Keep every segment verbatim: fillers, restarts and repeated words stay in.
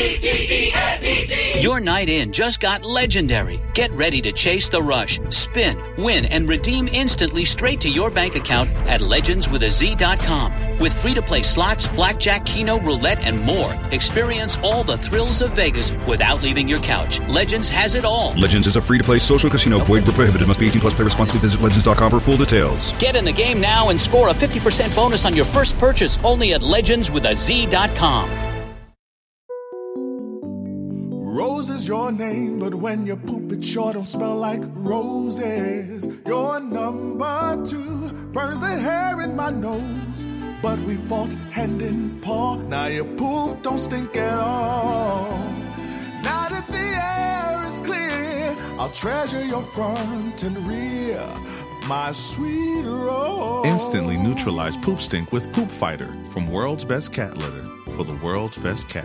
Your night in just got legendary. Get ready to chase the rush, spin, win, and redeem instantly straight to your bank account at legends with a z dot com. With free-to-play slots, blackjack, keno, roulette, and more, experience all the thrills of Vegas without leaving your couch. Legends has it all. Legends is a free-to-play social casino. Void where prohibited. Must be eighteen plus. Play responsibly. Visit legends dot com for full details. Get in the game now and score a fifty percent bonus on your first purchase only at legends with a z dot com. Rose is your name, but when you poop it sure don't smell like roses. Your number two burns the hair in my nose, but we fought hand in paw. Now your poop don't stink at all. Now that the air is clear, I'll treasure your front and rear, my sweet Rose. Instantly neutralize poop stink with Poop Fighter from World's Best Cat Litter for the world's best cat.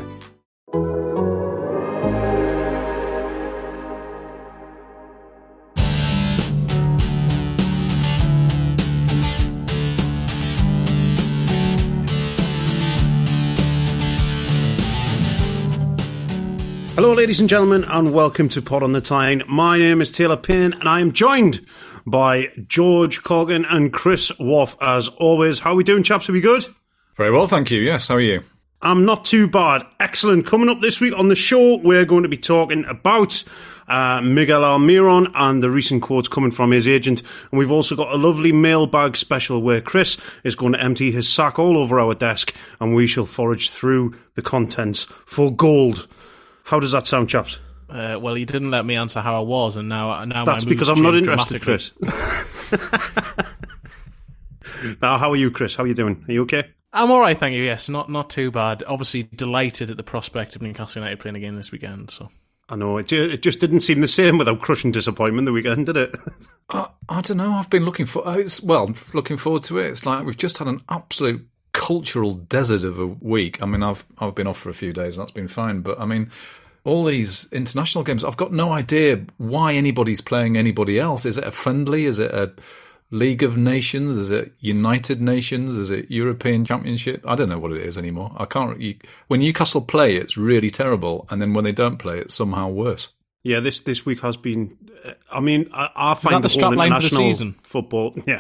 Hello, ladies and gentlemen, and welcome to Pod on the Tyne. My name is Taylor Payne, and I am joined by George Colgan and Chris Woff, as always. How are we doing, chaps? Are we good? Very well, thank you. Yes, how are you? I'm not too bad. Excellent. Coming up this week on the show, we're going to be talking about uh, Miguel Almiron and the recent quotes coming from his agent. And we've also got a lovely mailbag special where Chris is going to empty his sack all over our desk, and we shall forage through the contents for gold. How does that sound, chaps? Uh, well, you didn't let me answer how I was, and now, now that's my because I'm not interested, Chris. dramatically. Now, how are you, Chris? How are you doing? Are you okay? I'm all right, thank you. Yes, not not too bad. Obviously, delighted at the prospect of Newcastle United playing again this weekend. So I know it. It just didn't seem the same without crushing disappointment the weekend, did it? I, I don't know. I've been looking for. It's well, looking forward to it. It's like we've just had an absolute cultural desert of a week. I mean, I've I've been off for a few days, and that's been fine. But I mean, all these international games, I've got no idea why anybody's playing anybody else. Is it a friendly? Is it a League of Nations? Is it United Nations? Is it European Championship? I don't know what it is anymore. I can't. You, when Newcastle play, it's really terrible, and then when they don't play, it's somehow worse. Yeah, this this week has been. I mean, I, I find the, the whole international the season? football. Yeah.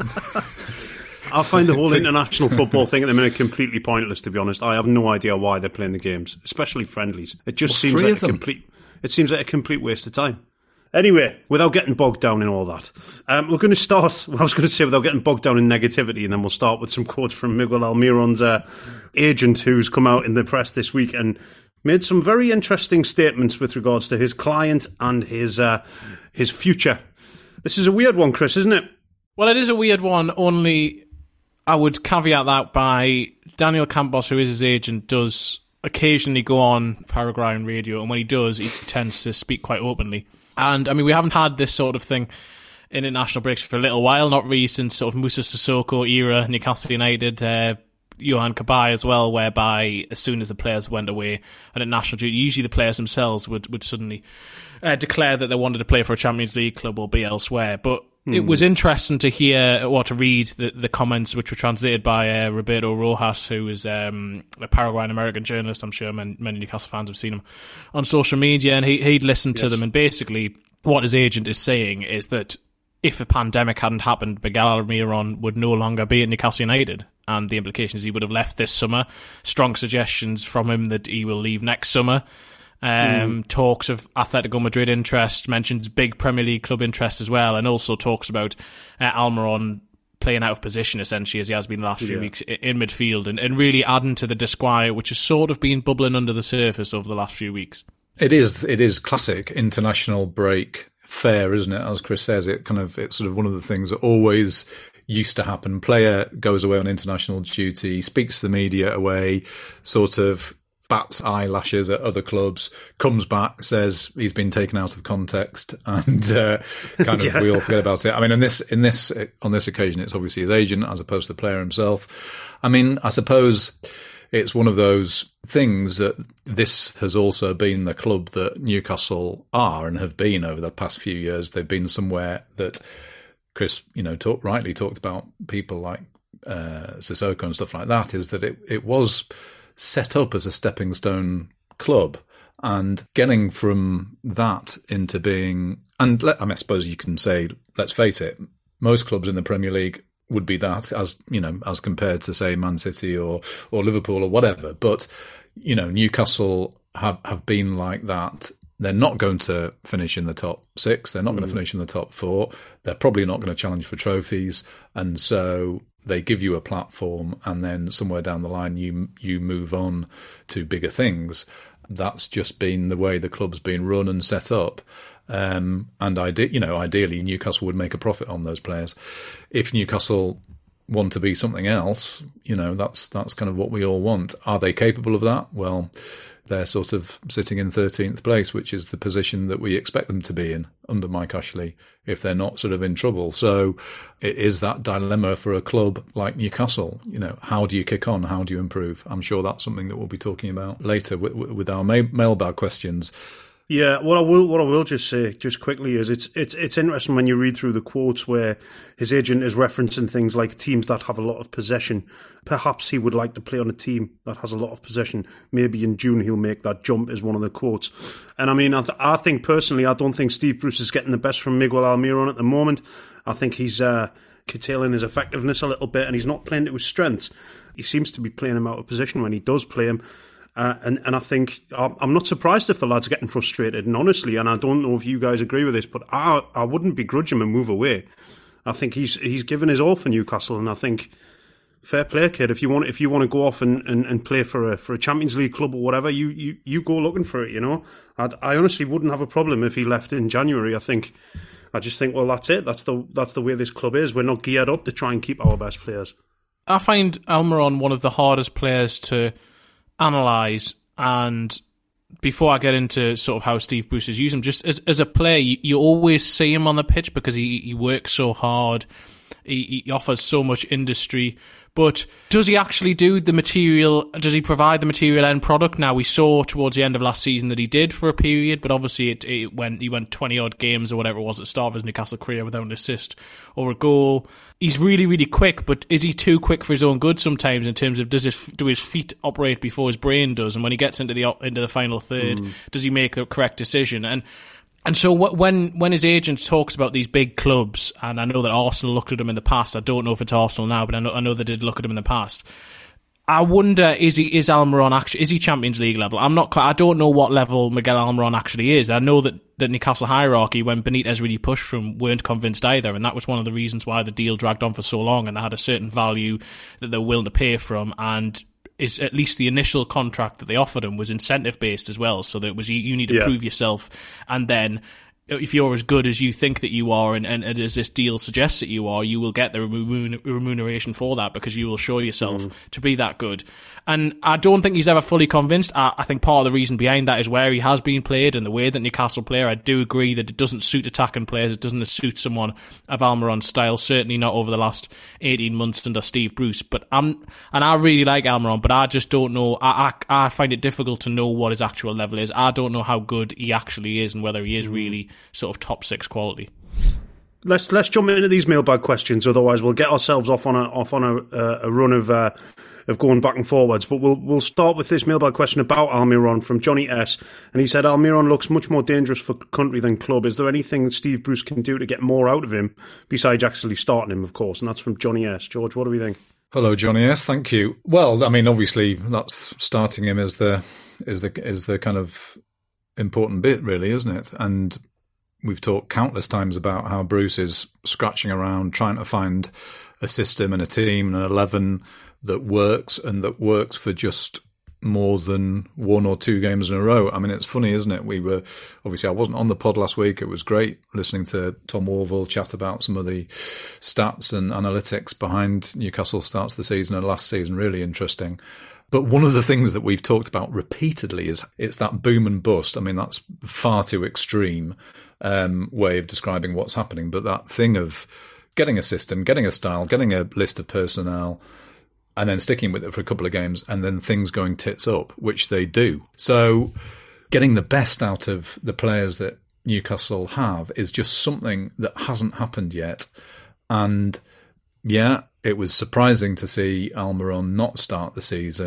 I find the whole international football thing at the minute completely pointless, to be honest. I have no idea why they're playing the games, especially friendlies. It just well, seems like a complete it seems like a complete waste of time. Anyway, without getting bogged down in all that, um, we're going to start, well, I was going to say without getting bogged down in negativity, and then we'll start with some quotes from Miguel Almiron's uh, agent, who's come out in the press this week and made some very interesting statements with regards to his client and his uh, his future. This is a weird one, Chris, isn't it? Well, it is a weird one, only I would caveat that by Daniel Campos, who is his agent, does occasionally go on Paraguayan radio, and when he does, he tends to speak quite openly. And, I mean, we haven't had this sort of thing in international breaks for a little while, not really since sort of Moussa Sissoko era, Newcastle United, uh, Johan Cabaye as well, whereby as soon as the players went away on a national duty, usually the players themselves would, would suddenly uh, declare that they wanted to play for a Champions League club or be elsewhere. But mm. it was interesting to hear, or to read the, the comments which were translated by uh, Roberto Rojas, who is um, a Paraguayan-American journalist. I'm sure many, many Newcastle fans have seen him on social media, and he, he'd listened yes. to them, and basically what his agent is saying is that if a pandemic hadn't happened, Miguel Almiron would no longer be at Newcastle United. And the implication is he would have left this summer. Strong suggestions from him that he will leave next summer. Um, mm. Talks of Atletico Madrid interest, mentions big Premier League club interest as well, and also talks about uh, Almiron playing out of position, essentially, as he has been the last few yeah. weeks in midfield, and, and really adding to the disquiet, which has sort of been bubbling under the surface over the last few weeks. It is, it is classic international break fare, isn't it? As Chris says, it kind of, it's sort of one of the things that always used to happen. Player goes away on international duty, speaks to the media away, sort of bats eyelashes at other clubs, comes back, says he's been taken out of context, and uh, kind of yeah. we all forget about it. I mean, in this, in this, on this occasion, it's obviously his agent as opposed to the player himself. I mean, I suppose it's one of those things that this has also been the club that Newcastle are and have been over the past few years. They've been somewhere that Chris, you know, talk, rightly talked about people like uh, Sissoko and stuff like that, is that it, it was set up as a stepping stone club. And getting from that into being, and let, I mean, I suppose you can say, let's face it, most clubs in the Premier League would be that, as you know, as compared to say Man City or or Liverpool or whatever. But you know, Newcastle have have been like that. They're not going to finish in the top six. They're not mm. going to finish in the top four. They're probably not going to challenge for trophies, and so they give you a platform, and then somewhere down the line, you you move on to bigger things. That's just been the way the club's been run and set up. Um, and ide- you know, ideally, Newcastle would make a profit on those players. If Newcastle want to be something else, you know, that's that's kind of what we all want. Are they capable of that? Well, they're sort of sitting in thirteenth place, which is the position that we expect them to be in under Mike Ashley if they're not sort of in trouble. So it is that dilemma for a club like Newcastle. You know, how do you kick on? How do you improve? I'm sure that's something that we'll be talking about later with, with our ma- mailbag questions. Yeah, what I will what I will just say just quickly is it's it's it's interesting when you read through the quotes where his agent is referencing things like teams that have a lot of possession. Perhaps he would like to play on a team that has a lot of possession. Maybe in June he'll make that jump, is one of the quotes. And I mean, I, th- I think personally, I don't think Steve Bruce is getting the best from Miguel Almiron at the moment. I think he's uh, curtailing his effectiveness a little bit, and he's not playing to his strengths. He seems to be playing him out of position when he does play him. Uh, and, and I think I'm not surprised if the lad's getting frustrated. And honestly, and I don't know if you guys agree with this, but I I wouldn't begrudge him and move away. I think he's he's given his all for Newcastle, and I think fair play, kid. If you want if you want to go off and, and, and play for a for a Champions League club or whatever, you, you, you go looking for it. You know, I'd, I honestly wouldn't have a problem if he left in January. I think I just think, well, that's it. That's the that's the way this club is. We're not geared up to try and keep our best players. I find Almiron one of the hardest players to analyse, and before I get into sort of how Steve Bruce has used him, just as as a player, you, you always see him on the pitch because he, he works so hard, he, he offers so much industry, but does he actually do the material, does he provide the material end product? Now, we saw towards the end of last season that he did for a period, but obviously it, it went, he went twenty-odd games or whatever it was at the start of his Newcastle career without an assist or a goal. He's really, really quick, but is he too quick for his own good sometimes in terms of does his, do his feet operate before his brain does? And when he gets into the into the final third, mm. does he make the correct decision? And And so when when his agent talks about these big clubs, and I know that Arsenal looked at him in the past, I don't know if it's Arsenal now, but I know, I know they did look at him in the past. I wonder, is he is Almiron actually, is he Champions League level? I'm not. I don't know what level Miguel Almiron actually is. I know that the Newcastle hierarchy, when Benitez really pushed from, weren't convinced either, and that was one of the reasons why the deal dragged on for so long, and they had a certain value that they're willing to pay from, and is at least the initial contract that they offered him was incentive based as well, so that it was you, you need to yeah. prove yourself, and then if you're as good as you think that you are, and, and, and as this deal suggests that you are, you will get the remuneration for that because you will show yourself mm. to be that good. And I don't think he's ever fully convinced. I, I think part of the reason behind that is where he has been played and the way that Newcastle play. I do agree that it doesn't suit attacking players. It doesn't suit someone of Almiron's style. Certainly not over the last eighteen months under Steve Bruce. But I'm, and I really like Almiron, but I just don't know. I, I, I find it difficult to know what his actual level is. I don't know how good he actually is and whether he is mm. really sort of top six quality. Let's let's jump into these mailbag questions. Otherwise, we'll get ourselves off on a off on a, uh, a run of uh, of going back and forwards. But we'll we'll start with this mailbag question about Almiron from Johnny S. And he said Almiron looks much more dangerous for country than club. Is there anything that Steve Bruce can do to get more out of him besides actually starting him? Of course, and that's from Johnny S. George, what do we think? Hello, Johnny S. Thank you. Well, I mean, obviously, that's starting him is the is the is the kind of important bit, really, isn't it? And we've talked countless times about how Bruce is scratching around trying to find a system and a team and an eleven that works and that works for just more than one or two games in a row. I mean, it's funny, isn't it? We were, obviously I wasn't on the pod last week. It was great listening to Tom Warville chat about some of the stats and analytics behind Newcastle starts the season and last season. Really interesting. But one of the things that we've talked about repeatedly is it's that boom and bust. I mean, that's far too extreme um, way of describing what's happening. But that thing of getting a system, getting a style, getting a list of personnel, and then sticking with it for a couple of games, and then things going tits up, which they do. So getting the best out of the players that Newcastle have is just something that hasn't happened yet. And yeah, it was surprising to see Almiron not start the season,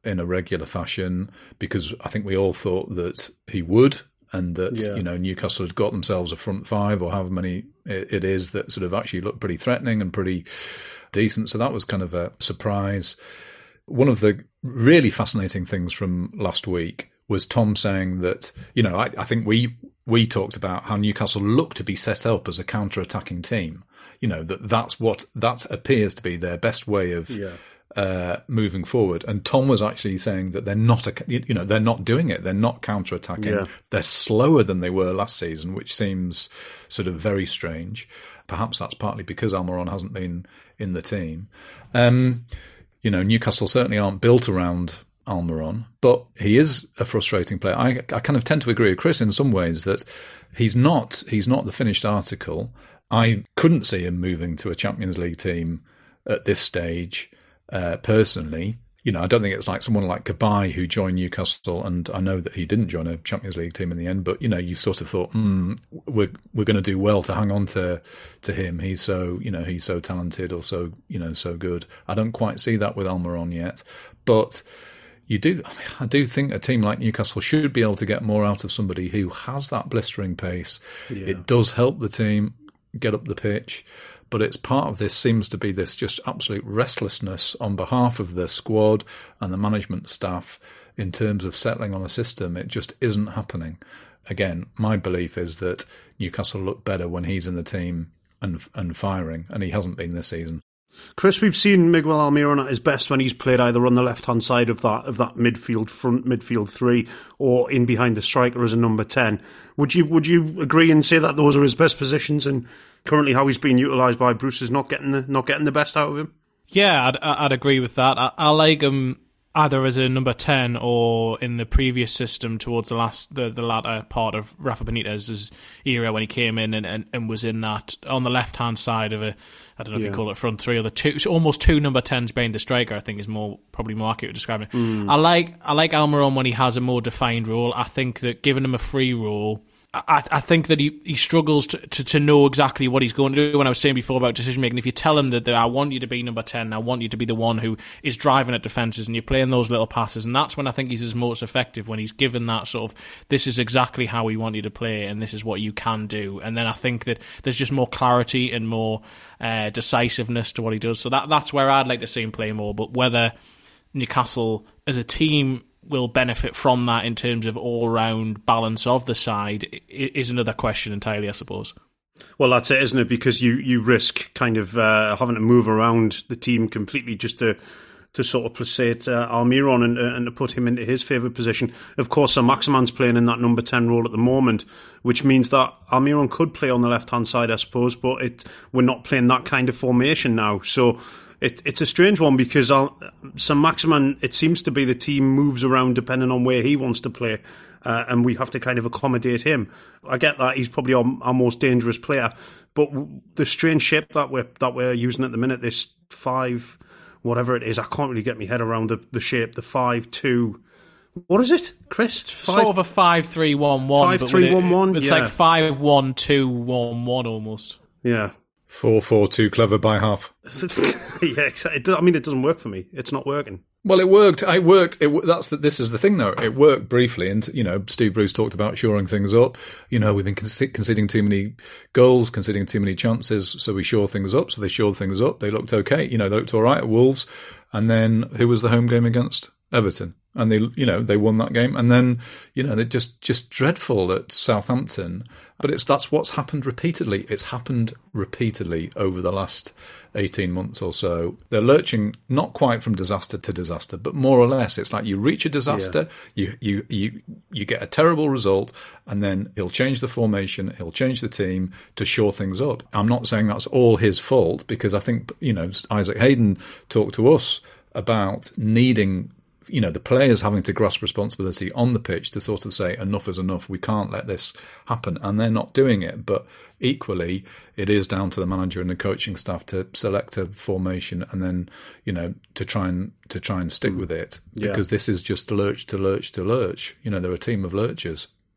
in a regular fashion, because I think we all thought that he would, and that, yeah. you know, Newcastle had got themselves a front five, or however many it is, that sort of actually looked pretty threatening and pretty decent. So that was kind of a surprise. One of the really fascinating things from last week was Tom saying that, you know, I, I think we we talked about how Newcastle looked to be set up as a counter-attacking team. You know, that that's what, that appears to be their best way of yeah. uh, moving forward. And Tom was actually saying that they're not, a, you know, they're not doing it. They're not counter-attacking. Yeah. They're slower than they were last season, which seems sort of very strange. Perhaps that's partly because Almiron hasn't been in the team. Um, you know, Newcastle certainly aren't built around Almiron, but he is a frustrating player. I, I kind of tend to agree with Chris in some ways that he's not he's not the finished article. I couldn't see him moving to a Champions League team at this stage, uh, personally. You know, I don't think it's like someone like Cabaye who joined Newcastle, and I know that he didn't join a Champions League team in the end, but, you know, you sort of thought, hmm, we're we're going to do well to hang on to to him. He's so, you know, he's so talented, or so, you know, so good. I don't quite see that with Almiron yet, but you do, I do think a team like Newcastle should be able to get more out of somebody who has that blistering pace. Yeah. It does help the team get up the pitch, but it's part of this seems to be this just absolute restlessness on behalf of the squad and the management staff in terms of settling on a system. It just isn't happening. Again, my belief is that Newcastle look better when he's in the team and and firing, and he hasn't been this season. Chris, we've seen Miguel Almiron at his best when he's played either on the left-hand side of that of that midfield front midfield three, or in behind the striker as a number ten. Would you would you agree and say that those are his best positions, and currently how he's being utilised by Bruce is not getting the not getting the best out of him? Yeah, I'd, I'd agree with that. I, I like him either as a number ten or in the previous system towards the last the, the latter part of Rafa Benitez's era when he came in and, and, and was in that on the left hand side of a I don't know if yeah. you call it front three or the two almost two number tens behind the striker, I think is more probably more accurate describing it. Mm. I like I like Almiron when he has a more defined role. I think that giving him a free role, I, I think that he, he struggles to, to, to know exactly what he's going to do. When I was saying before about decision making, if you tell him that, that I want you to be number ten, I want you to be the one who is driving at defences, and you're playing those little passes, and that's when I think he's his most effective, when he's given that sort of, this is exactly how we want you to play and this is what you can do. And then I think that there's just more clarity and more uh, decisiveness to what he does. So that that's where I'd like to see him play more. But whether Newcastle as a team will benefit from that in terms of all-round balance of the side is another question entirely, I suppose. Well, that's it, isn't it? Because you, you risk kind of uh, having to move around the team completely just to to sort of placate uh, Almiron and, uh, and to put him into his favoured position. Of course, Sir Maximan's playing in that number ten role at the moment, which means that Almiron could play on the left-hand side, I suppose, but it we're not playing that kind of formation now. So It, it's a strange one because I'll, Sir Maximan, it seems to be the team moves around depending on where he wants to play, uh, and we have to kind of accommodate him. I get that he's probably our, our most dangerous player, but the strange shape that we're that we're using at the minute, this five, whatever it is, I can't really get my head around the, the shape. The five two. What is it, Chris? Five, sort of a five three one one. Five three one one. It's yeah. like five one two one one almost. Yeah. Four four two, clever by half. Yeah, it does, I mean, it doesn't work for me. It's not working. Well, it worked. It worked. It, that's the, this is the thing, though. It worked briefly, and you know, Steve Bruce talked about shoring things up. You know, we've been conceding too many goals, conceding too many chances, so we shore things up. So they shored things up. They looked okay. You know, they looked all right at Wolves, and then who was the home game against? Everton. And they, you know, they won that game. And then, you know, they're just, just dreadful at Southampton. But it's that's what's happened repeatedly. It's happened repeatedly over the last eighteen months or so. They're lurching not quite from disaster to disaster, but more or less it's like you reach a disaster, yeah. you, you, you, you get a terrible result, and then he'll change the formation, he'll change the team to shore things up. I'm not saying that's all his fault, because I think, you know, Isaac Hayden talked to us about needing, you know, the players having to grasp responsibility on the pitch to sort of say, enough is enough, we can't let this happen. And they're not doing it. But equally, it is down to the manager and the coaching staff to select a formation and then, you know, to try and to try and stick mm. with it. Because yeah. this is just lurch to lurch to lurch. You know, they're a team of lurchers.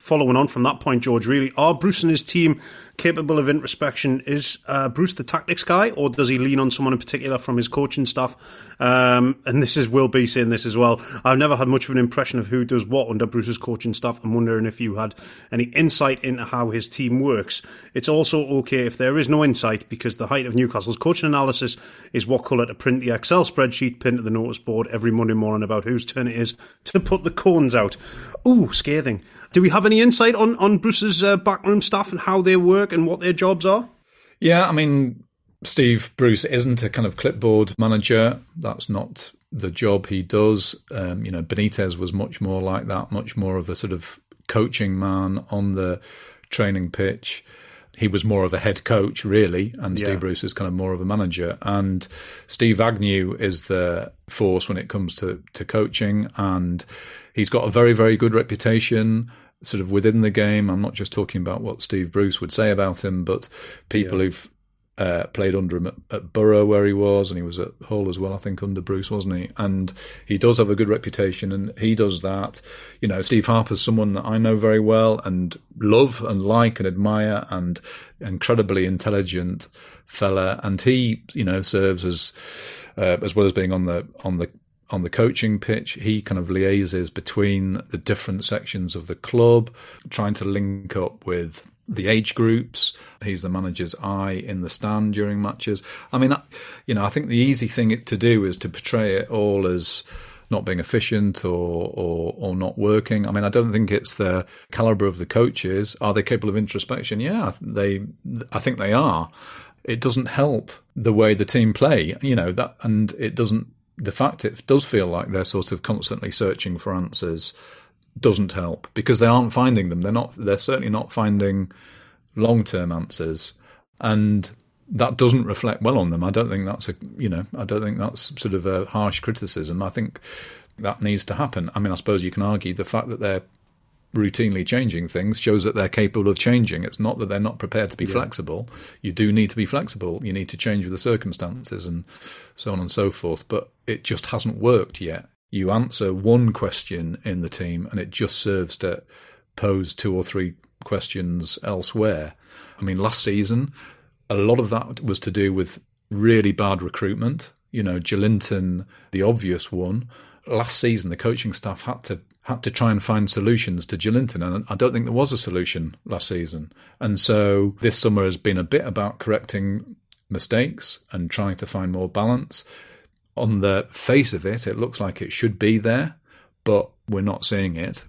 following on from that point, George, really, are Bruce and his team capable of introspection? Is uh, Bruce the tactics guy, or does he lean on someone in particular from his coaching staff? Um, and this is Will B saying this as well. I've never had much of an impression of who does what under Bruce's coaching staff. I'm wondering if you had any insight into how his team works. It's also okay if there is no insight, because the height of Newcastle's coaching analysis is what colour to print the Excel spreadsheet pinned to the notice board every Monday morning about whose turn it is to put the cones out. Ooh, scathing. Do we have any insight on, on Bruce's uh, backroom staff and how they work and what their jobs are? Yeah, I mean, Steve Bruce isn't a kind of clipboard manager. That's not the job he does. Um, you know, Benitez was much more like that, much more of a sort of coaching man on the training pitch. He was more of a head coach, really, and Steve yeah. Bruce is kind of more of a manager. And Steve Agnew is the force when it comes to, to coaching, and he's got a very, very good reputation sort of within the game. I'm not just talking about what Steve Bruce would say about him, but people yeah. who've uh, played under him at, at Borough, where he was, and he was at Hull as well, I think, under Bruce, wasn't he? And he does have a good reputation, and he does that. You know, Steve Harper's someone that I know very well and love and like and admire, and incredibly intelligent fella. And he, you know, serves as uh, as well as being on the on the on the coaching pitch, he kind of liaises between the different sections of the club, trying to link up with the age groups. He's the manager's eye in the stand during matches. I mean, you know, I think the easy thing to do is to portray it all as not being efficient or, or, or not working. I mean, I don't think it's the calibre of the coaches. Are they capable of introspection? Yeah, they. I think they are. It doesn't help the way the team play, you know, that, and it doesn't. The fact it does feel like they're sort of constantly searching for answers doesn't help, because they aren't finding them. They're not. They're certainly not finding long-term answers, and that doesn't reflect well on them. I don't think that's a. You know, I don't think that's sort of a harsh criticism. I think that needs to happen. I mean, I suppose you can argue the fact that they're routinely changing things shows that they're capable of changing. It's not that they're not prepared to be yeah. flexible. You do need to be flexible. You need to change with the circumstances and so on and so forth. But it just hasn't worked yet. You answer one question in the team and it just serves to pose two or three questions elsewhere. I mean, last season, a lot of that was to do with really bad recruitment. You know, Joelinton, the obvious one. Last season, the coaching staff had to had to try and find solutions to Joelinton, and I don't think there was a solution last season. And so this summer has been a bit about correcting mistakes and trying to find more balance. On the face of it, it looks like it should be there, but we're not seeing it.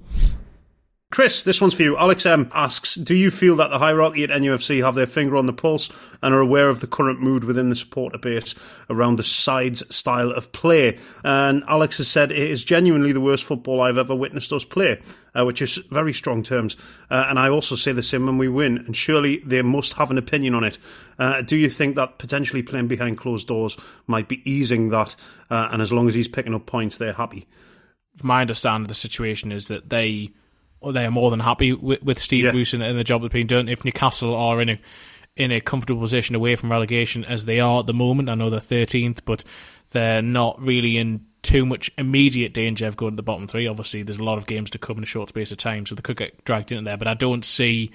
Chris, this one's for you. Alex M asks, do you feel that the hierarchy at N U F C have their finger on the pulse and are aware of the current mood within the supporter base around the side's style of play? And Alex has said, it is genuinely the worst football I've ever witnessed us play, uh, which is very strong terms. Uh, and I also say the same when we win, and surely they must have an opinion on it. Uh, do you think that potentially playing behind closed doors might be easing that, uh, and as long as he's picking up points, they're happy? My understanding of the situation is that they... Or they are more than happy with, with Steve yeah. Bruce and, and the job that's been done. If Newcastle are in a in a comfortable position away from relegation, as they are at the moment, I know they're thirteenth, but they're not really in too much immediate danger of going to the bottom three. Obviously, there's a lot of games to come in a short space of time, so they could get dragged into there. But I don't see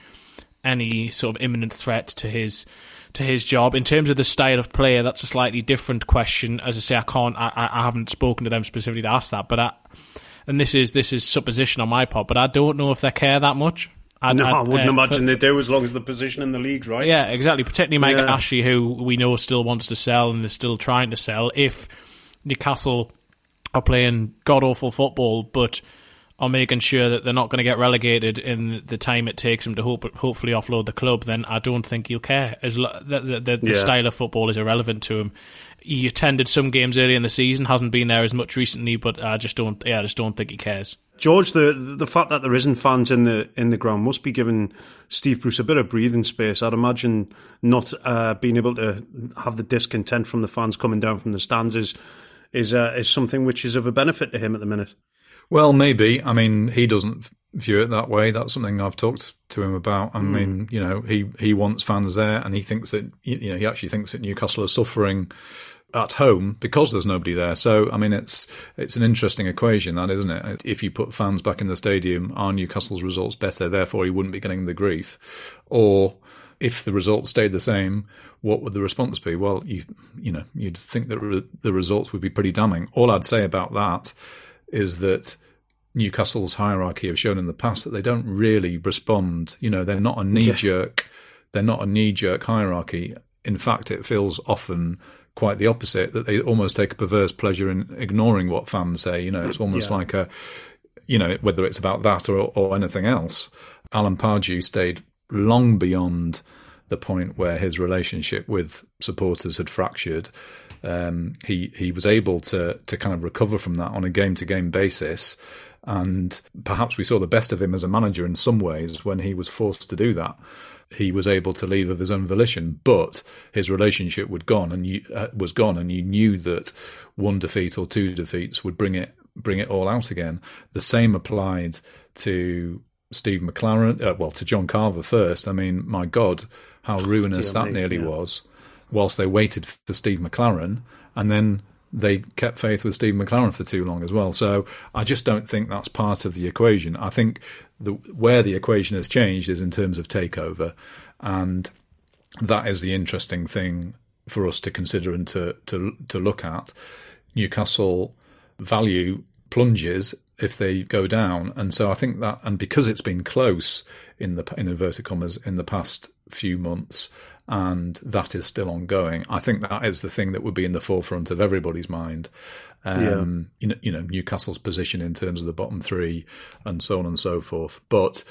any sort of imminent threat to his to his job. In terms of the style of player, that's a slightly different question. As I say, I can't. I, I haven't spoken to them specifically to ask that, but I. And this is this is supposition on my part, but I don't know if they care that much. I'd, no, I'd, I wouldn't uh, imagine for, they do, as long as the position in the league, right? Yeah, exactly. Particularly Mike yeah. Ashley, who we know still wants to sell and is still trying to sell. If Newcastle are playing god-awful football, but are making sure that they're not going to get relegated in the time it takes them to hope, hopefully offload the club, then I don't think he'll care. As lo- the the, the, the yeah. style of football is irrelevant to him. He attended some games early in the season, hasn't been there as much recently, but I just don't. Yeah, I just don't think he cares. George, the the fact that there isn't fans in the in the ground must be giving Steve Bruce a bit of breathing space. I'd imagine not uh, being able to have the discontent from the fans coming down from the stands is is uh, is something which is of a benefit to him at the minute. Well, maybe. I mean, he doesn't view it that way. That's something I've talked to him about. I mm. mean, you know, he, he wants fans there, and he thinks that, you know, he actually thinks that Newcastle are suffering at home because there's nobody there. So, I mean, it's it's an interesting equation, that, isn't it? If you put fans back in the stadium, are Newcastle's results better? Therefore, he wouldn't be getting the grief. Or if the results stayed the same, what would the response be? Well, you you know, you'd think that re- the results would be pretty damning. All I'd say about that is that Newcastle's hierarchy have shown in the past that they don't really respond. You know, they're not a knee-jerk. Yeah. They're not a knee-jerk hierarchy. In fact, it feels often quite the opposite, that they almost take a perverse pleasure in ignoring what fans say. You know, it's almost yeah. like a, you know, whether it's about that or, or anything else. Alan Pardew stayed long beyond the point where his relationship with supporters had fractured. Um, he he was able to to kind of recover from that on a game-to-game basis. And perhaps we saw the best of him as a manager in some ways when he was forced to do that. He was able to leave of his own volition, but his relationship would gone and you, uh, was gone, and you knew that one defeat or two defeats would bring it bring it all out again. The same applied to Steve McClaren, uh, well, to John Carver first. I mean, my God, how ruinous that nearly yeah. was. Whilst they waited for Steve McClaren, and then they kept faith with Steve McClaren for too long as well. So I just don't think that's part of the equation. I think the, where the equation has changed is in terms of takeover, and that is the interesting thing for us to consider and to to, to look at. Newcastle value plunges if they go down, and so I think that, and because it's been close in the in inverted commas in the past few months, and that is still ongoing, I think that is the thing that would be in the forefront of everybody's mind. Um, yeah. you know, you know, Newcastle's position in terms of the bottom three, and so on and so forth. But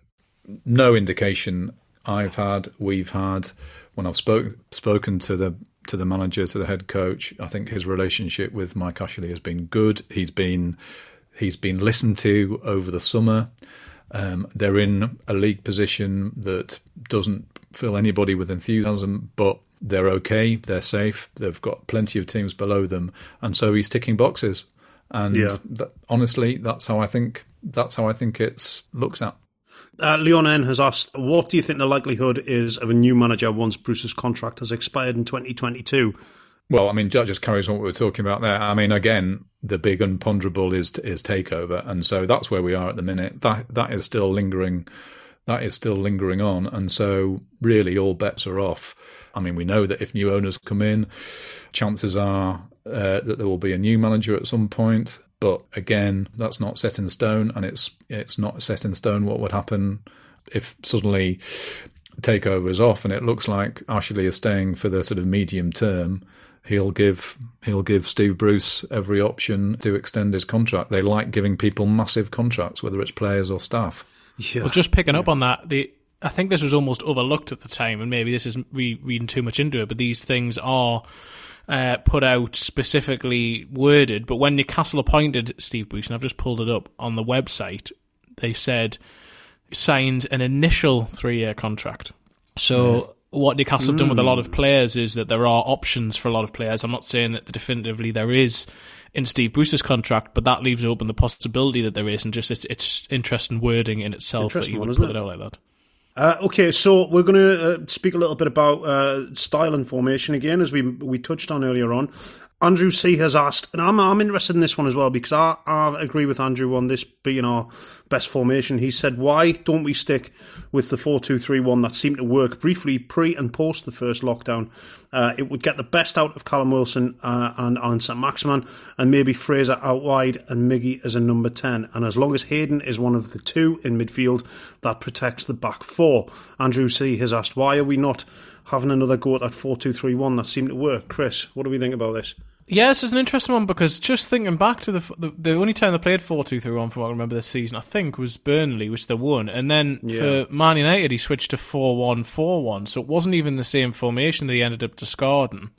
no indication I've had, we've had, when I've spoke, spoken to the to the manager, to the head coach, I think his relationship with Mike Ashley has been good. He's been he's been listened to over the summer. Um, they're in a league position that doesn't fill anybody with enthusiasm, but they're okay, they're safe, they've got plenty of teams below them, and so he's ticking boxes. And yeah. that, honestly, that's how I think. That's how I think it's looked at. Uh, Leon N has asked, what do you think the likelihood is of a new manager once Bruce's contract has expired in twenty twenty-two? Well, I mean, that just carries on what we were talking about there. I mean, again, the big unponderable is is takeover, and so that's where we are at the minute. That that is still lingering. That is still lingering on, and so really all bets are off. I mean, we know that if new owners come in, chances are uh, that there will be a new manager at some point. But again, that's not set in stone, and it's it's not set in stone what would happen if suddenly takeover is off and it looks like Ashley is staying for the sort of medium term. He'll give he'll give Steve Bruce every option to extend his contract. They like giving people massive contracts, whether it's players or staff. Yeah. Well, just picking up on that, the I think this was almost overlooked at the time, and maybe this is re- reading too much into it, but these things are uh, put out specifically worded. But when Newcastle appointed Steve Bruce, and I've just pulled it up on the website, they said signed an initial three-year contract. So yeah. what Newcastle have done with a lot of players is that there are options for a lot of players. I'm not saying that definitively there is in Steve Bruce's contract, but that leaves open the possibility that there is, and just it's, it's interesting wording in itself that you would put it? it out like that. Uh, okay, so we're going to uh, speak a little bit about uh, style and formation again, as we we touched on earlier on. Andrew C has asked, and I'm I'm interested in this one as well, because I, I agree with Andrew on this being our best formation. He said, why don't we stick with the four two three one that seemed to work briefly pre and post the first lockdown? Uh, it would get the best out of Callum Wilson uh, and Alan Saint-Maximin, and maybe Fraser out wide and Miggy as a number ten. And as long as Hayden is one of the two in midfield, that protects the back four. Andrew C has asked, why are we not having another go at that four two three one that seemed to work? Chris, what do we think about this? Yeah, this is an interesting one, because just thinking back to the the, the only time they played four two three one from what I remember this season, I think, was Burnley, which they won. And then yeah. for Man United, he switched to four one four one, so it wasn't even the same formation that he ended up discarding.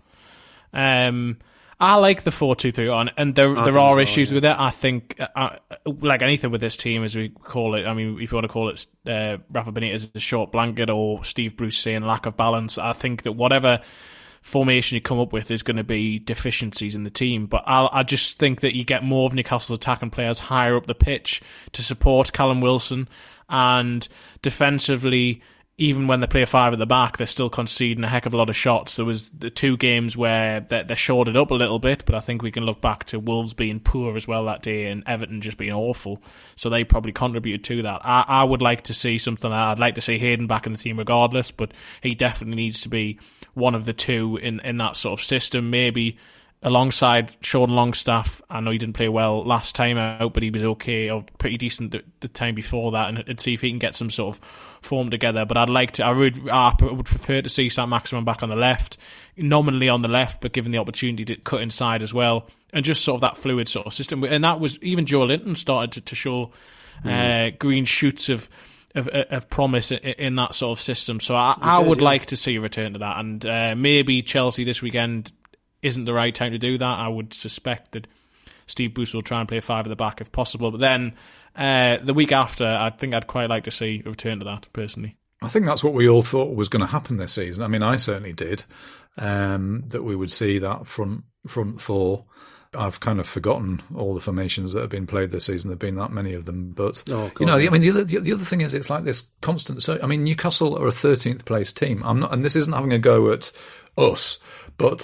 Um, I like the four two three one, and there I there are well, issues yeah. with it. I think, uh, like anything with this team, as we call it, I mean, if you want to call it uh, Rafa Benitez a short blanket, or Steve Bruce saying lack of balance, I think that whatever formation you come up with is going to be deficiencies in the team. But I'll, I just think that you get more of Newcastle's attacking players higher up the pitch to support Callum Wilson, and defensively even when they play five at the back, they're still conceding a heck of a lot of shots. There was the two games where they're, they're shorted up a little bit, but I think we can look back to Wolves being poor as well that day and Everton just being awful. So they probably contributed to that. I, I would like to see something. I'd like to see Hayden back in the team regardless, but he definitely needs to be one of the two in, in that sort of system. Maybe alongside Sean Longstaff. I know he didn't play well last time out, but he was okay or pretty decent the, the time before that, and, and see if he can get some sort of form together. But I'd like to, I would, I would prefer to see Saint-Maximin back on the left, nominally on the left, but given the opportunity to cut inside as well, and just sort of that fluid sort of system. And that was, even Joe Linton started to, to show mm. uh, green shoots of Of, of promise in that sort of system. So I, I would yeah. like to see a return to that, and uh, maybe Chelsea this weekend isn't the right time to do that. I would suspect that Steve Bruce will try and play five at the back if possible, but then uh, the week after, I think I'd quite like to see a return to that, personally. I think that's what we all thought was going to happen this season. I mean, I certainly did, um, that we would see that front, front four. I've kind of forgotten all the formations that have been played this season. There have been that many of them, but oh, God, you know, yeah. I mean, the other the other thing is, it's like this constant. So, I mean, Newcastle are a thirteenth place team. I'm not, and this isn't having a go at us, but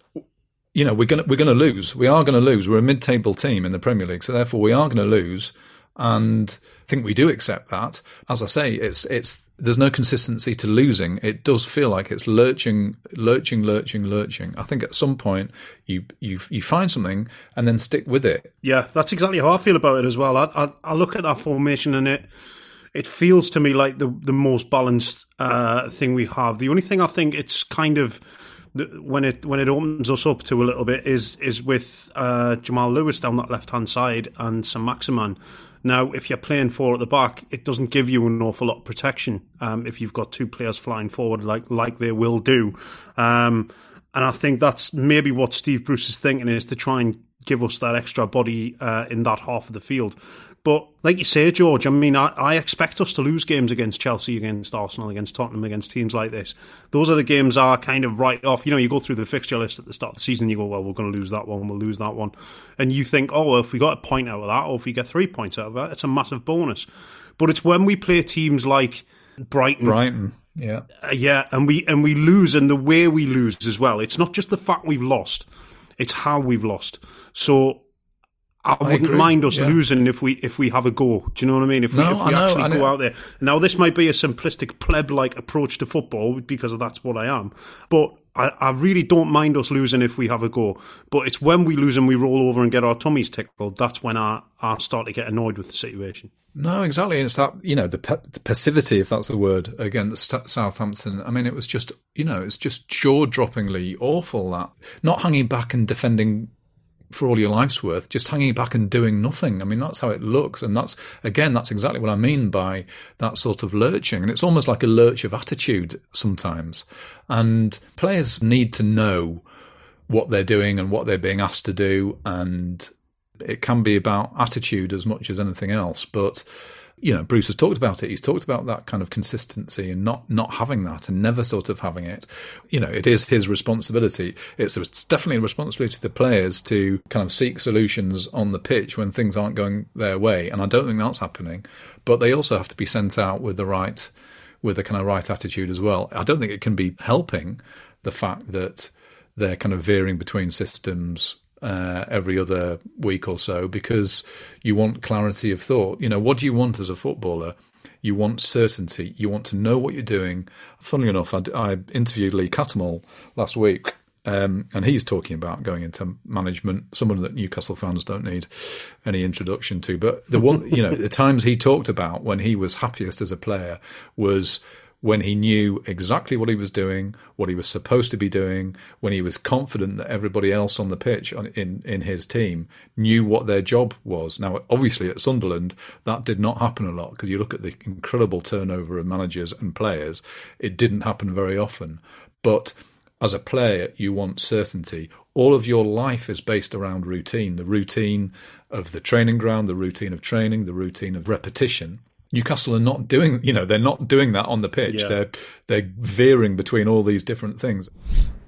you know, we're gonna we're gonna lose. We are going to lose. We're a mid-table team in the Premier League, so therefore we are going to lose. And I think we do accept that. As I say, it's it's there's no consistency to losing. It does feel like it's lurching, lurching, lurching, lurching. I think at some point you you you find something and then stick with it. Yeah, that's exactly how I feel about it as well. I I, I look at that formation and it it feels to me like the the most balanced uh, thing we have. The only thing I think it's kind of when it when it opens us up to a little bit is is with uh, Jamal Lewis down that left hand side and Saint-Maximin. Now, if you're playing four at the back, it doesn't give you an awful lot of protection um, if you've got two players flying forward like like they will do. Um, and I think that's maybe what Steve Bruce is thinking, is to try and give us that extra body uh, in that half of the field. But like you say, George, I mean, I, I expect us to lose games against Chelsea, against Arsenal, against Tottenham, against teams like this. Those are the games I kind of write off. You know, you go through the fixture list at the start of the season and you go, well, we're going to lose that one, we'll lose that one. And you think, oh, well, if we got a point out of that, or if we get three points out of that, it's a massive bonus. But it's when we play teams like Brighton. Brighton, yeah. Uh, yeah, and we, and we lose, and the way we lose as well. It's not just the fact we've lost, it's how we've lost. So I, I wouldn't agree. mind us yeah. losing if we if we have a go. Do you know what I mean? If we, no, if we know, actually go out there. Now, this might be a simplistic pleb-like approach to football because that's what I am. But I, I really don't mind us losing if we have a go. But it's when we lose and we roll over and get our tummies tickled, that's when I, I start to get annoyed with the situation. No, exactly. It's that, you know, the, pe- the passivity, if that's the word, against Southampton. I mean, it was just, you know, it's just jaw-droppingly awful, that. Not hanging back and defending for all your life's worth, just hanging back and doing nothing. I mean, that's how it looks. And that's, again, that's exactly what I mean by that sort of lurching. And it's almost like a lurch of attitude sometimes. And players need to know what they're doing and what they're being asked to do. And it can be about attitude as much as anything else. But, you know, Bruce has talked about it. He's talked about that kind of consistency and not, not having that and never sort of having it. You know, it is his responsibility. It's, it's definitely a responsibility to the players to kind of seek solutions on the pitch when things aren't going their way. And I don't think that's happening. But they also have to be sent out with the right, with the kind of right attitude as well. I don't think it can be helping the fact that they're kind of veering between systems Uh, every other week or so, because you want clarity of thought. You know, what do you want as a footballer? You want certainty. You want to know what you're doing. Funnily enough, I, I interviewed Lee Cattermole last week, um, and he's talking about going into management, someone that Newcastle fans don't need any introduction to. But the one, you know, the times he talked about when he was happiest as a player was when he knew exactly what he was doing, what he was supposed to be doing, when he was confident that everybody else on the pitch in, in his team knew what their job was. Now, obviously at Sunderland, that did not happen a lot, because you look at the incredible turnover of managers and players, it didn't happen very often. But as a player, you want certainty. All of your life is based around routine, the routine of the training ground, the routine of training, the routine of repetition. Newcastle are not doing, you know, they're not doing that on the pitch. Yeah. They're they're veering between all these different things.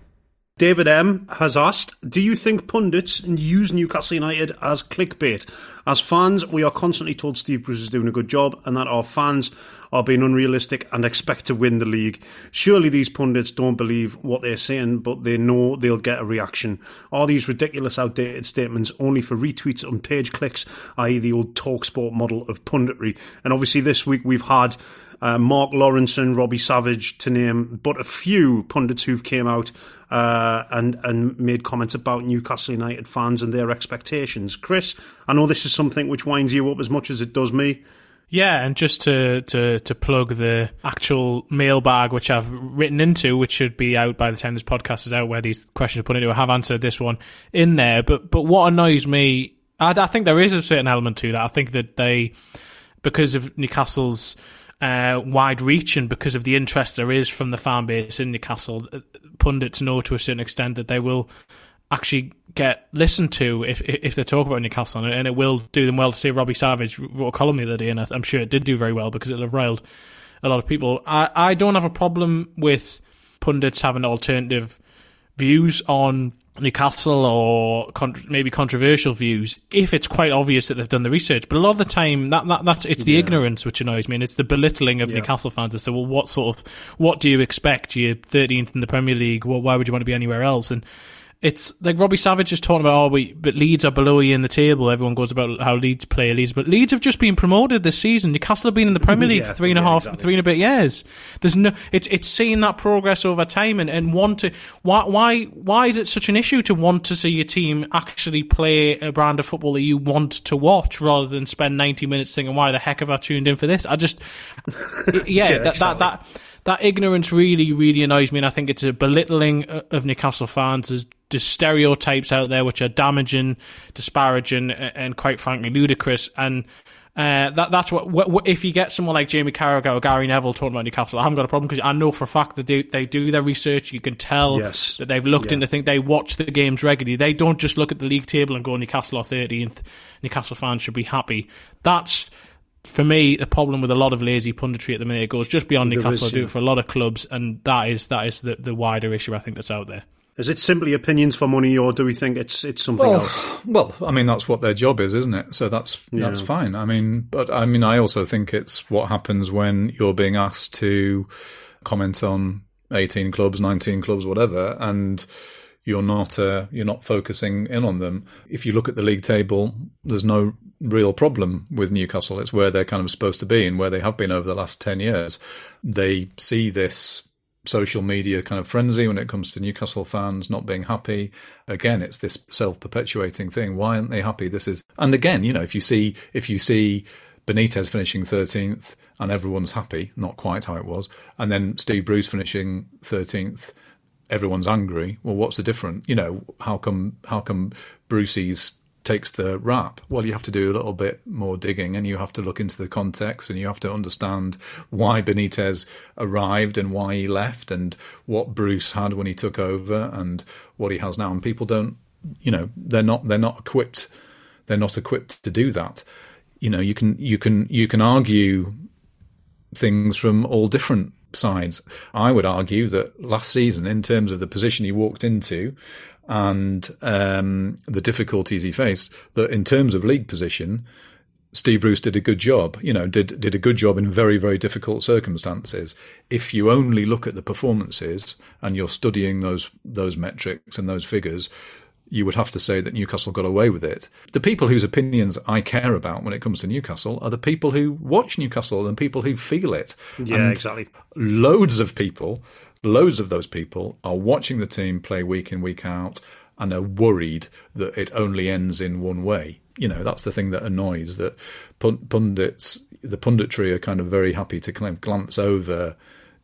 David M. has asked, do you think pundits use Newcastle United as clickbait? As fans, we are constantly told Steve Bruce is doing a good job and that our fans are being unrealistic and expect to win the league. Surely these pundits don't believe what they're saying, but they know they'll get a reaction. Are these ridiculous, outdated statements only for retweets and page clicks, that is the old TalkSport model of punditry? And obviously this week we've had Uh, Mark Lawrenson, Robbie Savage, to name but a few pundits who've came out uh, and, and made comments about Newcastle United fans and their expectations. Chris, I know this is something which winds you up as much as it does me. Yeah, and just to, to, to plug the actual mailbag, which I've written into, which should be out by the time this podcast is out, where these questions are put into, I have answered this one in there. But but what annoys me, I, I think there is a certain element to that. I think that they, because of Newcastle's Uh, wide reach and because of the interest there is from the fan base in Newcastle, pundits know to a certain extent that they will actually get listened to if if they talk about Newcastle, and it will do them well to see. Robbie Savage wrote a column the other day, and I'm sure it did do very well because it'll have riled a lot of people. I, I don't have a problem with pundits having alternative views on Newcastle or con- maybe controversial views if it's quite obvious that they've done the research. But a lot of the time, that, that that's it's the yeah. ignorance which annoys me, and it's the belittling of yeah. Newcastle fans. They say, well, what sort of, what do you expect? You're thirteenth in the Premier League. Well, why would you want to be anywhere else? And it's like Robbie Savage is talking about, oh, we, but Leeds are below you in the table. Everyone goes about how Leeds play Leeds, but Leeds have just been promoted this season. Newcastle have been in the Premier League yeah, for three and a yeah, half, exactly. three and a bit years. There's no, it's it's seeing that progress over time and, and want to. Why why why is it such an issue to want to see your team actually play a brand of football that you want to watch rather than spend ninety minutes thinking, why the heck have I tuned in for this? I just yeah, yeah that, exactly. that that that ignorance really really annoys me, and I think it's a belittling of Newcastle fans. There's There's stereotypes out there which are damaging, disparaging, and quite frankly ludicrous. And uh, that that's what, what if you get someone like Jamie Carragher or Gary Neville talking about Newcastle, I haven't got a problem because I know for a fact that they, they do their research. You can tell yes. that they've looked yeah. into things. They watch the games regularly. They don't just look at the league table and go Newcastle are thirteenth. Newcastle fans should be happy. That's, for me, the problem with a lot of lazy punditry at the minute. It goes just beyond Newcastle. I do it for a lot of clubs, and that is that is the, the wider issue I think that's out there. Is it simply opinions for money, or do we think it's it's something well, else? Well, I mean, that's what their job is, isn't it? So that's yeah. that's fine. I mean, but I mean, I also think it's what happens when you're being asked to comment on eighteen clubs, nineteen clubs, whatever, and you're not uh, you're not focusing in on them. If you look at the league table, there's no real problem with Newcastle. It's where they're kind of supposed to be and where they have been over the last ten years. They see this social media kind of frenzy when it comes to Newcastle fans not being happy. Again, it's this self-perpetuating thing. Why aren't they happy? This is, and again, you know, if you see if you see Benitez finishing thirteenth and everyone's happy, not quite how it was, and then Steve Bruce finishing thirteenth, everyone's angry. Well, what's the difference? You know, how come how come Brucey's takes the rap? Well, you have to do a little bit more digging, and you have to look into the context, and you have to understand why Benitez arrived and why he left, and what Bruce had when he took over and what he has now. And people don't, you know, they're not they're not equipped they're not equipped to do that. You know, you can you can you can argue things from all different sides. I would argue that last season, in terms of the position he walked into and um, the difficulties he faced, that in terms of league position, Steve Bruce did a good job, you know, did did a good job in very, very difficult circumstances. If you only look at the performances and you're studying those those metrics and those figures, you would have to say that Newcastle got away with it. The people whose opinions I care about when it comes to Newcastle are the people who watch Newcastle and people who feel it. Yeah, and exactly. Loads of people, loads of those people are watching the team play week in, week out and are worried that it only ends in one way. You know, that's the thing that annoys, that pundits, the punditry are kind of very happy to kind of glance over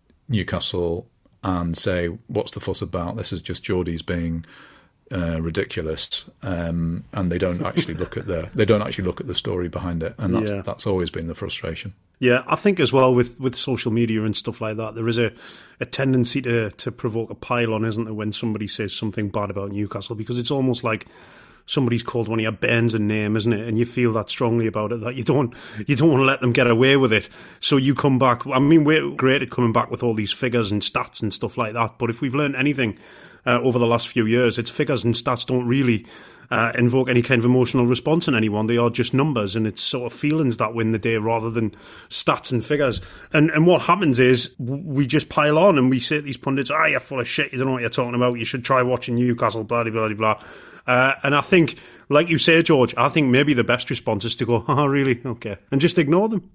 Newcastle and say, what's the fuss about? This is just Geordies being Uh, ridiculous, um, and they don't actually look at the they don't actually look at the story behind it, and that's yeah. that's always been the frustration. Yeah, I think as well with, with social media and stuff like that, there is a, a tendency to to provoke a pile-on, isn't there, when somebody says something bad about Newcastle, because it's almost like somebody's called one of your Bairns a name, isn't it? And you feel that strongly about it, that you don't you don't want to let them get away with it. So you come back. I mean, we're great at coming back with all these figures and stats and stuff like that, but if we've learned anything uh, over the last few years. Its figures and stats don't really uh, invoke any kind of emotional response in anyone. They are just numbers, and it's sort of feelings that win the day rather than stats and figures. And and what happens is we just pile on and we say to these pundits, ah, you're full of shit, you don't know what you're talking about, you should try watching Newcastle, blah, blah, blah, blah. Uh, and I think, like you say, George, I think maybe the best response is to go, oh, really? Okay. And just ignore them.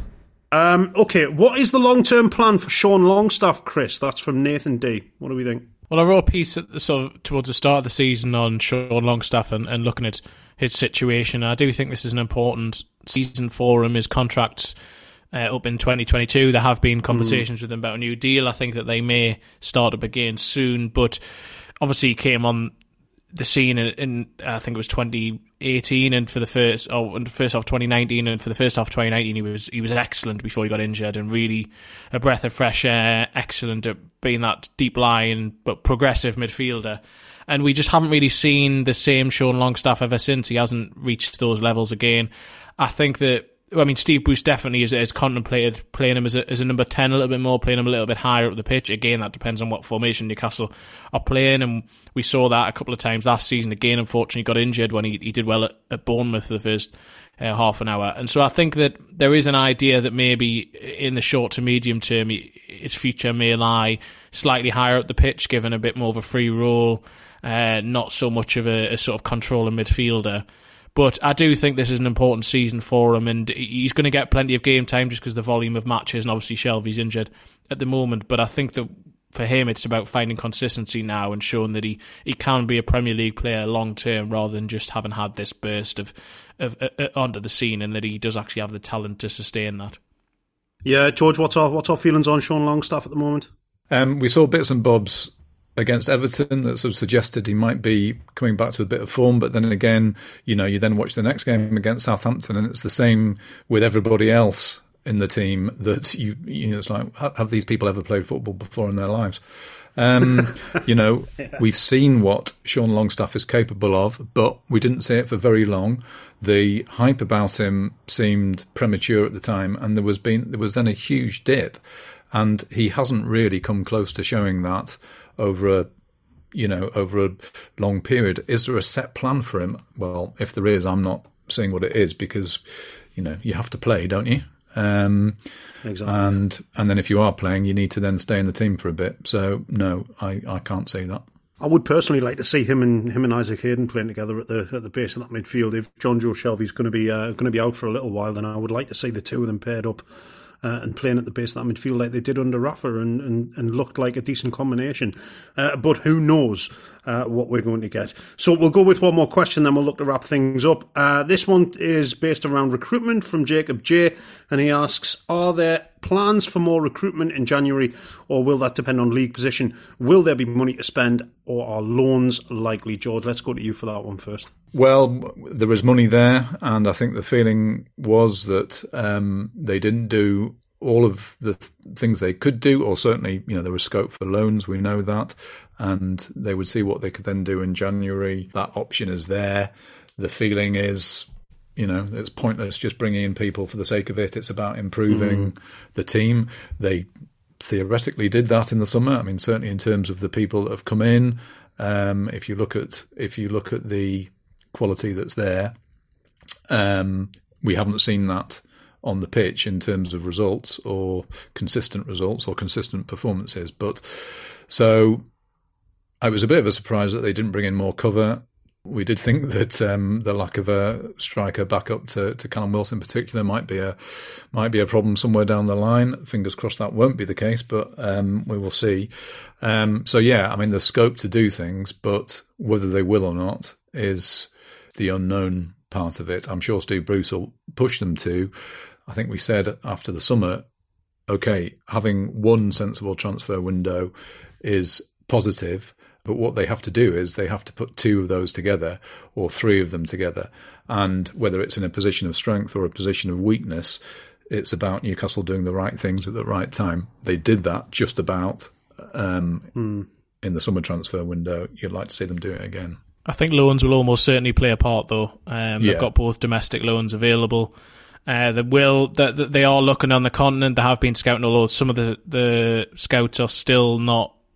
Um, okay, what is the long-term plan for Sean Longstaff, Chris? That's from Nathan D. What do we think? Well, I wrote a piece at the, sort of towards the start of the season on Sean Longstaff and, and looking at his situation. I do think this is an important season for him. His contract's uh, up in twenty twenty-two. There have been conversations mm. with him about a new deal. I think that they may start up again soon, but obviously he came on the scene in, in I think it was twenty eighteen, and for the first oh, and first half twenty nineteen, and for the first half of twenty nineteen, he was he was excellent before he got injured, and really a breath of fresh air, excellent at being that deep line but progressive midfielder. And we just haven't really seen the same Sean Longstaff ever since. He hasn't reached those levels again. I think that, I mean, Steve Bruce definitely has, has contemplated playing him as a, as a number ten a little bit more, playing him a little bit higher up the pitch. Again, that depends on what formation Newcastle are playing, and we saw that a couple of times last season. Again, unfortunately, got injured when he, he did well at, at Bournemouth for the first uh, half an hour. And so I think that there is an idea that maybe in the short to medium term, his future may lie slightly higher up the pitch, given a bit more of a free role, uh, not so much of a, a sort of controlling midfielder. But I do think this is an important season for him, and he's going to get plenty of game time just because the volume of matches, and obviously Shelvey's injured at the moment. But I think that for him, it's about finding consistency now and showing that he, he can be a Premier League player long term rather than just having had this burst of, of uh, onto the scene, and that he does actually have the talent to sustain that. Yeah, George, what's our what's our feelings on Sean Longstaff at the moment? Um, we saw bits and bobs against Everton that sort of suggested he might be coming back to a bit of form, but then again, you know, you then watch the next game against Southampton, and it's the same with everybody else in the team. That you, you know, it's like, have these people ever played football before in their lives? Um, you know, yeah. We've seen what Sean Longstaff is capable of, but we didn't see it for very long. The hype about him seemed premature at the time, and there was been there was then a huge dip, and he hasn't really come close to showing that over a, you know, over a long period. Is there a set plan for him? Well, if there is, I'm not saying what it is, because, you know, you have to play, don't you? Um, exactly. And and then if you are playing, you need to then stay in the team for a bit. So no, I, I can't say that. I would personally like to see him and him and Isaac Hayden playing together at the at the base of that midfield. If John Joe Shelvey's going to be uh, going to be out for a little while, then I would like to see the two of them paired up uh, and playing at the base of that midfield like they did under Rafa, and, and, and looked like a decent combination. Uh, but who knows uh, what we're going to get. So we'll go with one more question, then we'll look to wrap things up. Uh, this one is based around recruitment from Jacob J, and he asks, are there plans for more recruitment in January, or will that depend on league position? Will there be money to spend, or are loans likely? George, let's go to you for that one first. Well, there was money there, and I think the feeling was that um, they didn't do all of the th- things they could do, or certainly, you know, there was scope for loans, we know that, and they would see what they could then do in January. That option is there. The feeling is, you know, it's pointless just bringing in people for the sake of it. It's about improving mm. the team. They theoretically did that in the summer. I mean, certainly in terms of the people that have come in. Um, if you look at if you look at the quality that's there, um, we haven't seen that on the pitch in terms of results or consistent results or consistent performances. But so I was a bit of a surprise that they didn't bring in more cover. We did think that um, the lack of a striker backup to, to Callum Wilson in particular might be a might be a problem somewhere down the line. Fingers crossed that won't be the case, but um, we will see. Um, so yeah, I mean, there's scope to do things, but whether they will or not is the unknown part of it. I'm sure Steve Bruce will push them to. I think we said after the summer, okay, having one sensible transfer window is positive. But what they have to do is they have to put two of those together, or three of them together. And whether it's in a position of strength or a position of weakness, it's about Newcastle doing the right things at the right time. They did that just about um, mm. in the summer transfer window. You'd like to see them do it again. I think loans will almost certainly play a part, though. Um, they've yeah. got both domestic loans available. Uh, they will. They, they are looking on the continent. They have been scouting, although some of the, the scouts are still not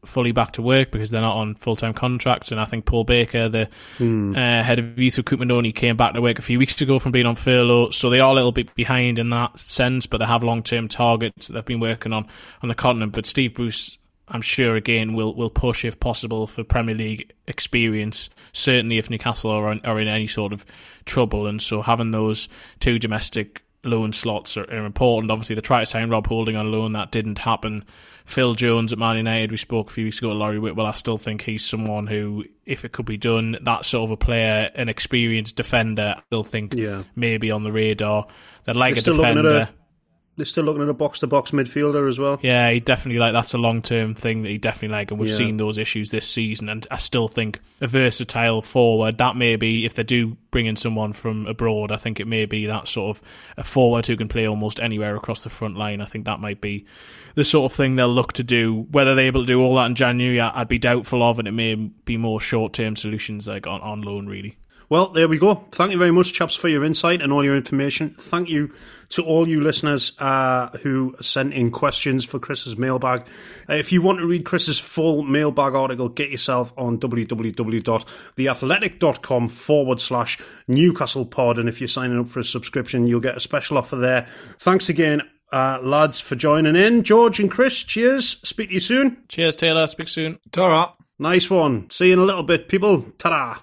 fully back to work because they're not on full-time contracts. And I think Paul Baker, the mm. uh, head of youth recruitment, only came back to work a few weeks ago from being on furlough. So they are a little bit behind in that sense, but they have long-term targets that they've been working on on the continent. But Steve Bruce, I'm sure, again, will will push, if possible, for Premier League experience, certainly if Newcastle are in, are in any sort of trouble. And so having those two domestic loan slots are, are important. Obviously, they tried to sign Rob Holding on loan. That didn't happen. Phil Jones at Man United, we spoke a few weeks ago to Laurie Whitwell. I still think he's someone who, if it could be done, that sort of a player, an experienced defender, I still think yeah. maybe on the radar. They're like They're a defender. They're still looking at a box-to-box midfielder as well. Yeah, he definitely like that's a long-term thing that he definitely like, and we've yeah. seen those issues this season. And I still think a versatile forward, that may be, if they do bring in someone from abroad, I think it may be that sort of a forward who can play almost anywhere across the front line. I think that might be the sort of thing they'll look to do. Whether they're able to do all that in January, I'd be doubtful of, and it may be more short-term solutions like on, on loan, really. Well, there we go. Thank you very much, chaps, for your insight and all your information. Thank you to all you listeners uh, who sent in questions for Chris's mailbag. Uh, if you want to read Chris's full mailbag article, get yourself on www.theathletic.com forward slash Newcastle pod. And if you're signing up for a subscription, you'll get a special offer there. Thanks again, uh, lads, for joining in. George and Chris, cheers. Speak to you soon. Cheers, Taylor. Speak soon. Ta-ra. Nice one. See you in a little bit, people. Ta-da.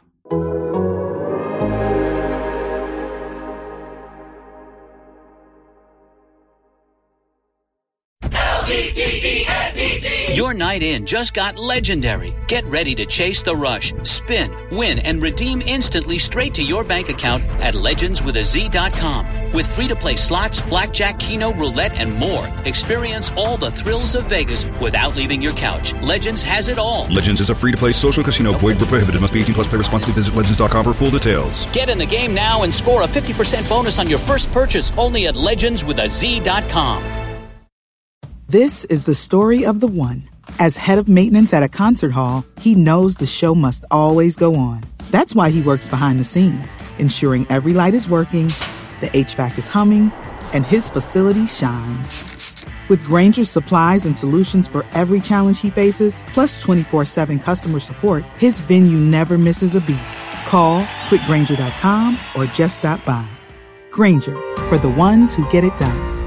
Your night in just got legendary. Get ready to chase the rush, spin, win, and redeem instantly straight to your bank account at legends with a z dot com. With free-to-play slots, blackjack, keno, roulette, and more, experience all the thrills of Vegas without leaving your couch. Legends has it all. Legends is a free-to-play social casino. Void where prohibited. Must be eighteen plus. Play responsibly. Visit legends dot com for full details. Get in the game now and score a fifty percent bonus on your first purchase only at legends with a z dot com. This is the story of the one. As head of maintenance at a concert hall, he knows the show must always go on. That's why he works behind the scenes, ensuring every light is working, the H V A C is humming, and his facility shines. With Grainger's supplies and solutions for every challenge he faces, plus twenty-four seven customer support, his venue never misses a beat. Call quick grainger dot com or just stop by. Grainger, for the ones who get it done.